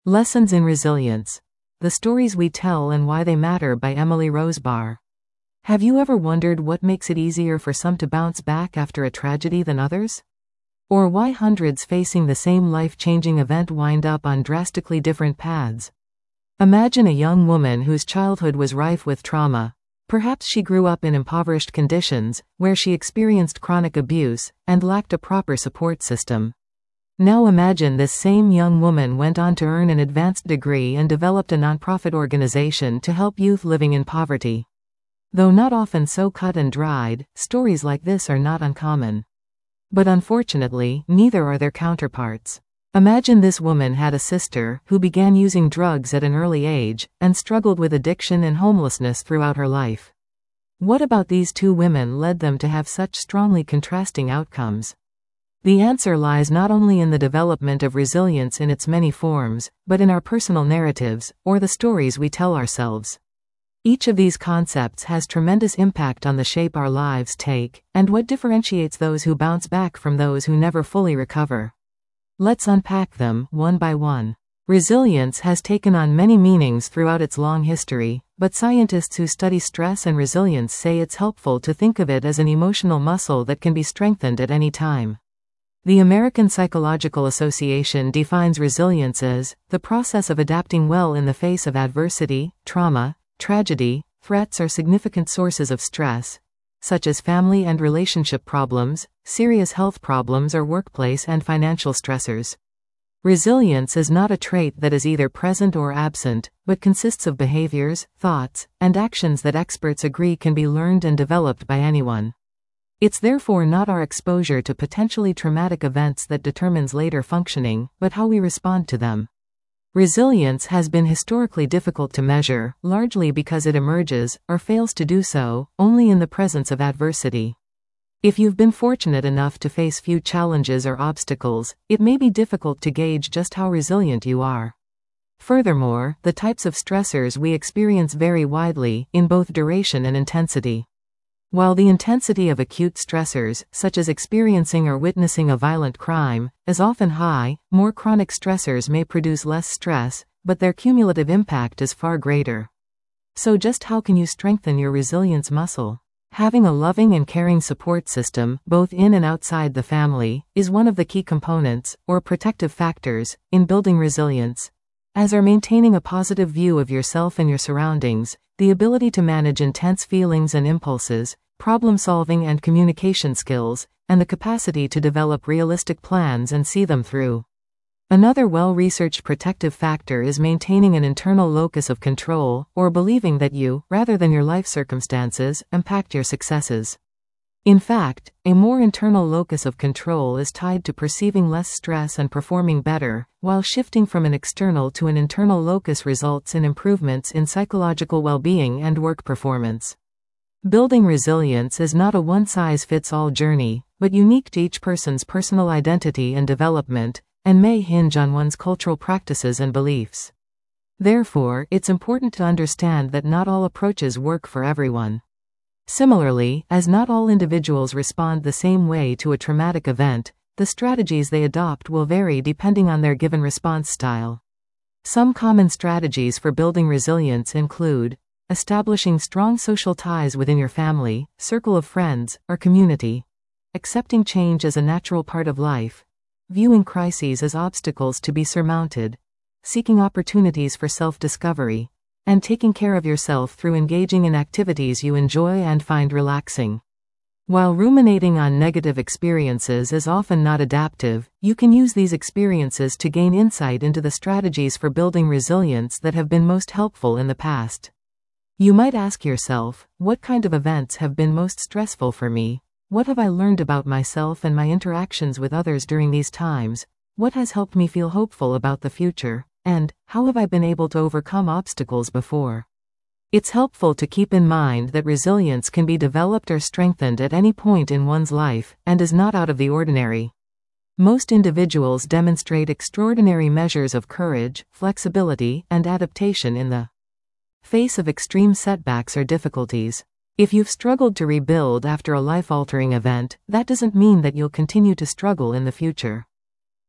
Lessons in Resilience. The Stories We Tell and Why They Matter by Emily Rosebar. Have you ever wondered what makes it easier for some to bounce back after a tragedy than others? Or why hundreds facing the same life-changing event wind up on drastically different paths? Imagine a young woman whose childhood was rife with trauma. Perhaps she grew up in impoverished conditions, where she experienced chronic abuse, and lacked a proper support system. Now imagine this same young woman went on to earn an advanced degree and developed a nonprofit organization to help youth living in poverty. Though not often so cut and dried, stories like this are not uncommon. But unfortunately, neither are their counterparts. Imagine this woman had a sister who began using drugs at an early age and struggled with addiction and homelessness throughout her life. What about these two women led them to have such strongly contrasting outcomes? The answer lies not only in the development of resilience in its many forms, but in our personal narratives, or the stories we tell ourselves. Each of these concepts has tremendous impact on the shape our lives take, and what differentiates those who bounce back from those who never fully recover. Let's unpack them, one by one. Resilience has taken on many meanings throughout its long history, but scientists who study stress and resilience say it's helpful to think of it as an emotional muscle that can be strengthened at any time. The American Psychological Association defines resilience as the process of adapting well in the face of adversity, trauma, tragedy, threats, or significant sources of stress, such as family and relationship problems, serious health problems, or workplace and financial stressors. Resilience is not a trait that is either present or absent, but consists of behaviors, thoughts, and actions that experts agree can be learned and developed by anyone. It's therefore not our exposure to potentially traumatic events that determines later functioning, but how we respond to them. Resilience has been historically difficult to measure, largely because it emerges, or fails to do so, only in the presence of adversity. If you've been fortunate enough to face few challenges or obstacles, it may be difficult to gauge just how resilient you are. Furthermore, the types of stressors we experience vary widely, in both duration and intensity. While the intensity of acute stressors, such as experiencing or witnessing a violent crime, is often high, more chronic stressors may produce less stress, but their cumulative impact is far greater. So just how can you strengthen your resilience muscle? Having a loving and caring support system, both in and outside the family, is one of the key components, or protective factors, in building resilience. As are maintaining a positive view of yourself and your surroundings, the ability to manage intense feelings and impulses, problem-solving and communication skills, and the capacity to develop realistic plans and see them through. Another well-researched protective factor is maintaining an internal locus of control, or believing that you, rather than your life circumstances, impact your successes. In fact, a more internal locus of control is tied to perceiving less stress and performing better, while shifting from an external to an internal locus results in improvements in psychological well-being and work performance. Building resilience is not a one-size-fits-all journey, but unique to each person's personal identity and development, and may hinge on one's cultural practices and beliefs. Therefore, it's important to understand that not all approaches work for everyone. Similarly, as not all individuals respond the same way to a traumatic event, the strategies they adopt will vary depending on their given response style. Some common strategies for building resilience include establishing strong social ties within your family, circle of friends, or community, accepting change as a natural part of life, viewing crises as obstacles to be surmounted, seeking opportunities for self-discovery, and taking care of yourself through engaging in activities you enjoy and find relaxing. While ruminating on negative experiences is often not adaptive, you can use these experiences to gain insight into the strategies for building resilience that have been most helpful in the past. You might ask yourself, what kind of events have been most stressful for me? What have I learned about myself and my interactions with others during these times? What has helped me feel hopeful about the future? And, how have I been able to overcome obstacles before? It's helpful to keep in mind that resilience can be developed or strengthened at any point in one's life, and is not out of the ordinary. Most individuals demonstrate extraordinary measures of courage, flexibility, and adaptation in the face of extreme setbacks or difficulties. If you've struggled to rebuild after a life-altering event, that doesn't mean that you'll continue to struggle in the future.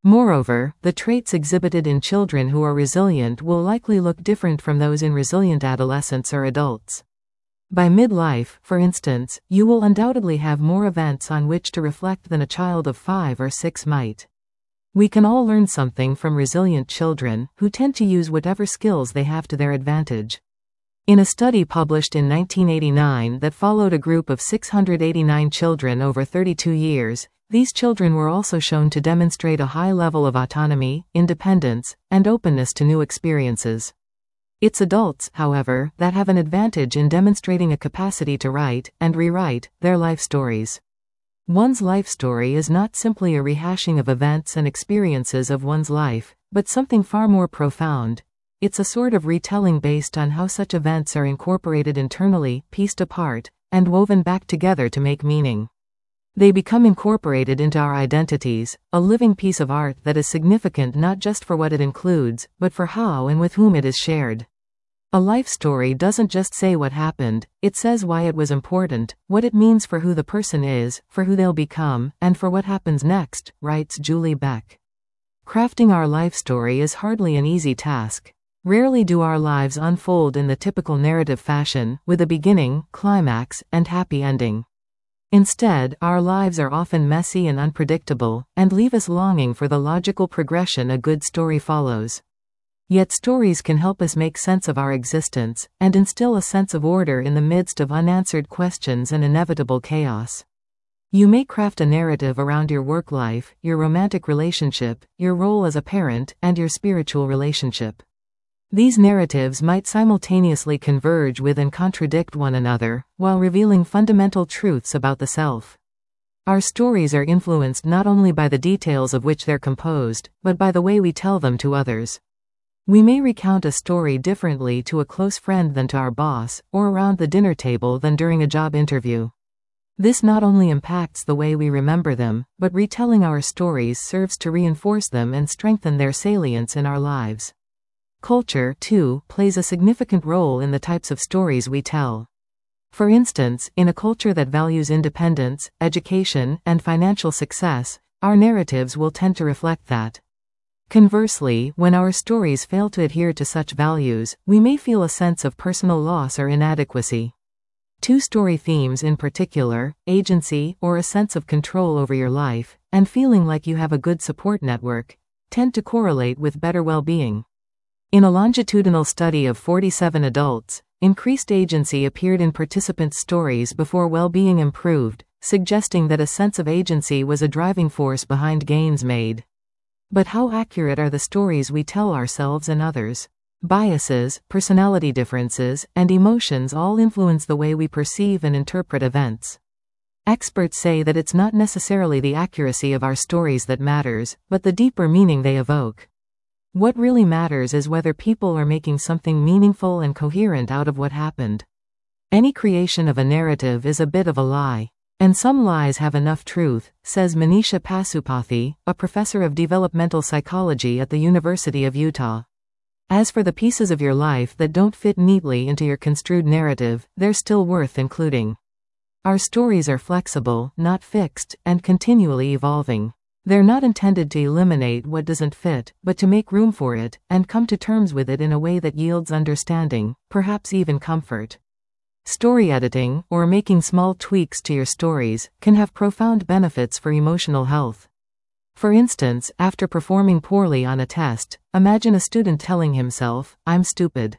Moreover, the traits exhibited in children who are resilient will likely look different from those in resilient adolescents or adults. By midlife, for instance, you will undoubtedly have more events on which to reflect than a child of 5 or 6 might. We can all learn something from resilient children, who tend to use whatever skills they have to their advantage. In a study published in 1989 that followed a group of 689 children over 32 years, these children were also shown to demonstrate a high level of autonomy, independence, and openness to new experiences. It's adults, however, that have an advantage in demonstrating a capacity to write and rewrite their life stories. One's life story is not simply a rehashing of events and experiences of one's life, but something far more profound. It's a sort of retelling based on how such events are incorporated internally, pieced apart, and woven back together to make meaning. They become incorporated into our identities, a living piece of art that is significant not just for what it includes, but for how and with whom it is shared. A life story doesn't just say what happened, it says why it was important, what it means for who the person is, for who they'll become, and for what happens next, writes Julie Beck. Crafting our life story is hardly an easy task. Rarely do our lives unfold in the typical narrative fashion, with a beginning, climax, and happy ending. Instead, our lives are often messy and unpredictable, and leave us longing for the logical progression a good story follows. Yet stories can help us make sense of our existence, and instill a sense of order in the midst of unanswered questions and inevitable chaos. You may craft a narrative around your work life, your romantic relationship, your role as a parent, and your spiritual relationship. These narratives might simultaneously converge with and contradict one another, while revealing fundamental truths about the self. Our stories are influenced not only by the details of which they're composed, but by the way we tell them to others. We may recount a story differently to a close friend than to our boss, or around the dinner table than during a job interview. This not only impacts the way we remember them, but retelling our stories serves to reinforce them and strengthen their salience in our lives. Culture, too, plays a significant role in the types of stories we tell. For instance, in a culture that values independence, education, and financial success, our narratives will tend to reflect that. Conversely, when our stories fail to adhere to such values, we may feel a sense of personal loss or inadequacy. Two story themes in particular, agency, or a sense of control over your life, and feeling like you have a good support network, tend to correlate with better well-being. In a longitudinal study of 47 adults, increased agency appeared in participants' stories before well-being improved, suggesting that a sense of agency was a driving force behind gains made. But how accurate are the stories we tell ourselves and others? Biases, personality differences, and emotions all influence the way we perceive and interpret events. Experts say that it's not necessarily the accuracy of our stories that matters, but the deeper meaning they evoke. What really matters is whether people are making something meaningful and coherent out of what happened. Any creation of a narrative is a bit of a lie. And some lies have enough truth, says Manisha Pasupathy, a professor of developmental psychology at the University of Utah. As for the pieces of your life that don't fit neatly into your construed narrative, they're still worth including. Our stories are flexible, not fixed, and continually evolving. They're not intended to eliminate what doesn't fit, but to make room for it, and come to terms with it in a way that yields understanding, perhaps even comfort. Story editing, or making small tweaks to your stories, can have profound benefits for emotional health. For instance, after performing poorly on a test, imagine a student telling himself, "I'm stupid."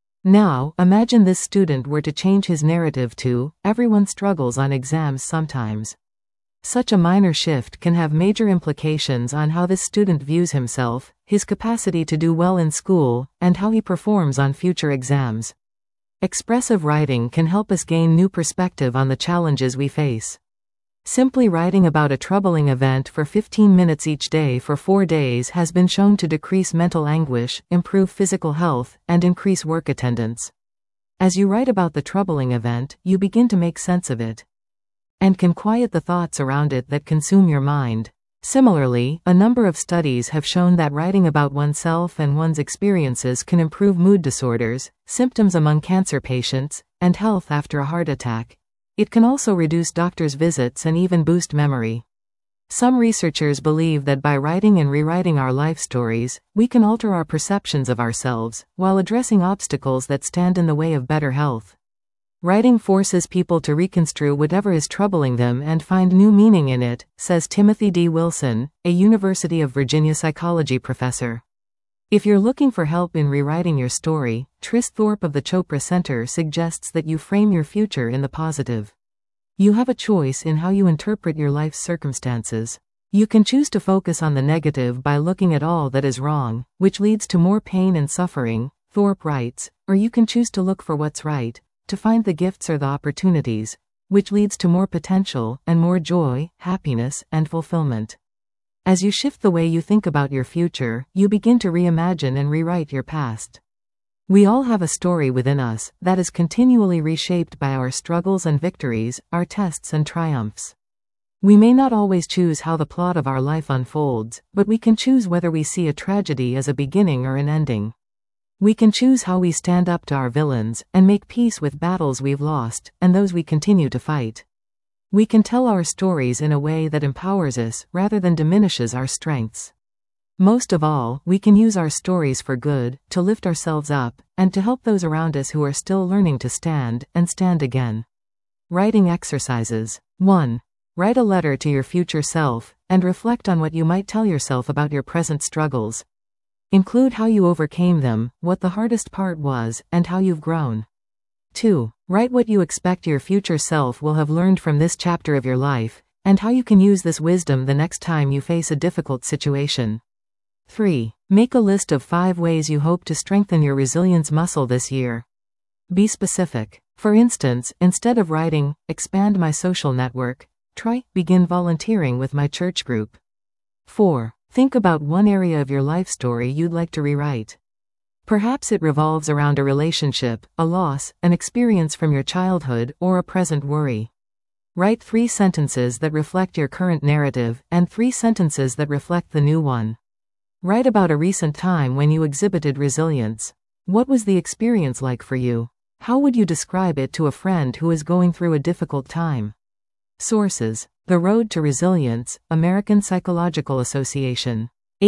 Now, imagine this student were to change his narrative to, "Everyone struggles on exams sometimes." Such a minor shift can have major implications on how this student views himself, his capacity to do well in school, and how he performs on future exams. Expressive writing can help us gain new perspective on the challenges we face. Simply writing about a troubling event for 15 minutes each day for 4 days has been shown to decrease mental anguish, improve physical health, and increase work attendance. As you write about the troubling event, you begin to make sense of it, and can quiet the thoughts around it that consume your mind. Similarly, a number of studies have shown that writing about oneself and one's experiences can improve mood disorders, symptoms among cancer patients, and health after a heart attack. It can also reduce doctor's visits and even boost memory. Some researchers believe that by writing and rewriting our life stories, we can alter our perceptions of ourselves, while addressing obstacles that stand in the way of better health. Writing forces people to reconstrue whatever is troubling them and find new meaning in it, says Timothy D. Wilson, a University of Virginia psychology professor. If you're looking for help in rewriting your story, Tris Thorpe of the Chopra Center suggests that you frame your future in the positive. You have a choice in how you interpret your life's circumstances. You can choose to focus on the negative by looking at all that is wrong, which leads to more pain and suffering, Thorpe writes, or you can choose to look for what's right, to find the gifts or the opportunities, which leads to more potential and more joy, happiness, and fulfillment. As you shift the way you think about your future, you begin to reimagine and rewrite your past. We all have a story within us that is continually reshaped by our struggles and victories, our tests and triumphs. We may not always choose how the plot of our life unfolds, but we can choose whether we see a tragedy as a beginning or an ending. We can choose how we stand up to our villains and make peace with battles we've lost and those we continue to fight. We can tell our stories in a way that empowers us rather than diminishes our strengths. Most of all, we can use our stories for good, to lift ourselves up, and to help those around us who are still learning to stand and stand again. Writing exercises. 1. Write a letter to your future self, and reflect on what you might tell yourself about your present struggles. Include how you overcame them, what the hardest part was, and how you've grown. 2. Write what you expect your future self will have learned from this chapter of your life, and how you can use this wisdom the next time you face a difficult situation. 3. Make a list of 5 ways you hope to strengthen your resilience muscle this year. Be specific. For instance, instead of writing, expand my social network, try, begin volunteering with my church group. 4. Think about one area of your life story you'd like to rewrite. Perhaps it revolves around a relationship, a loss, an experience from your childhood, or a present worry. Write 3 sentences that reflect your current narrative, and 3 sentences that reflect the new one. Write about a recent time when you exhibited resilience. What was the experience like for you? How would you describe it to a friend who is going through a difficult time? Sources: The Road to Resilience, American Psychological Association.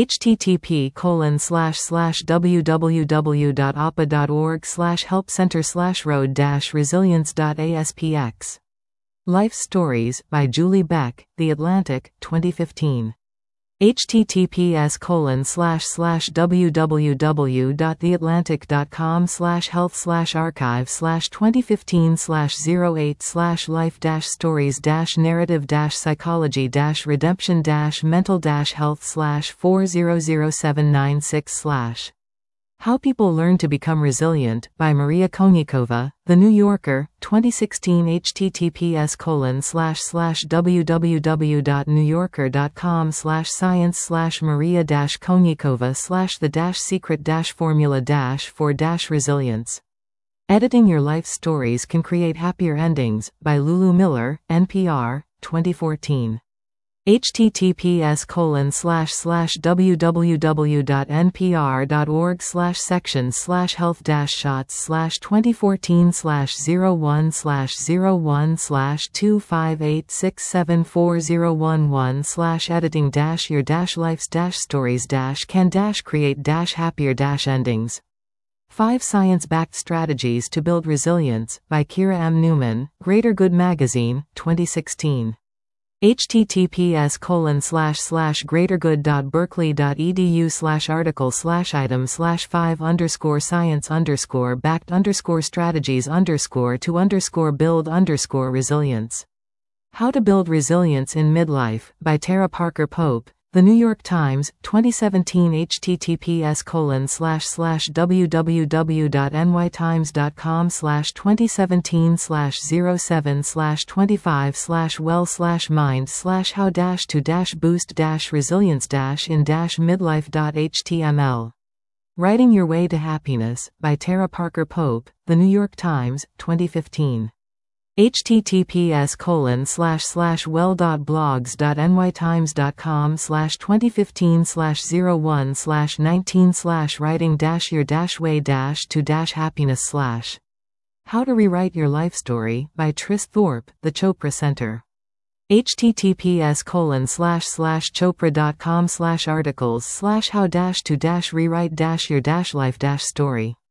http://www.appa.org/help center/road-resilience.aspx. Life Stories, by Julie Beck, The Atlantic, 2015. https://www.theatlantic.com/health/archive/2015/08/life-stories-narrative-psychology-redemption-mental-health/400796/ How People Learn to Become Resilient, by Maria Konnikova, The New Yorker, 2016. https://www.newyorker.com/science/maria-konnikova/the-secret-formula-for-resilience. Editing Your Life Stories Can Create Happier Endings, by Lulu Miller, NPR, 2014. https://www.npr.org/sections/health-shots/2014/01/0167401/editing-your-life-stories-can-create-happier-endings. 5 Science-Backed Strategies to Build Resilience, by Kira M. Newman, Greater Good Magazine, 2016. https://greatergood.berkeley.edu/article/item/5_science_backed_strategies_to build How to Build Resilience in Midlife, by Tara Parker Pope, The New York Times, 2017. https://www.nytimes.com/2017/07/well/mind/how-to-boost-resilience-in-midlife.html. Writing Your Way to Happiness, by Tara Parker Pope, The New York Times, 2015. https://well.blogs.nytimes.com/2015/01/19/writing-your-way-to-happiness/ How to Rewrite Your Life Story, by Tris Thorpe, The Chopra Center. https://chopra.com/articles/how-to-rewrite-your-life-story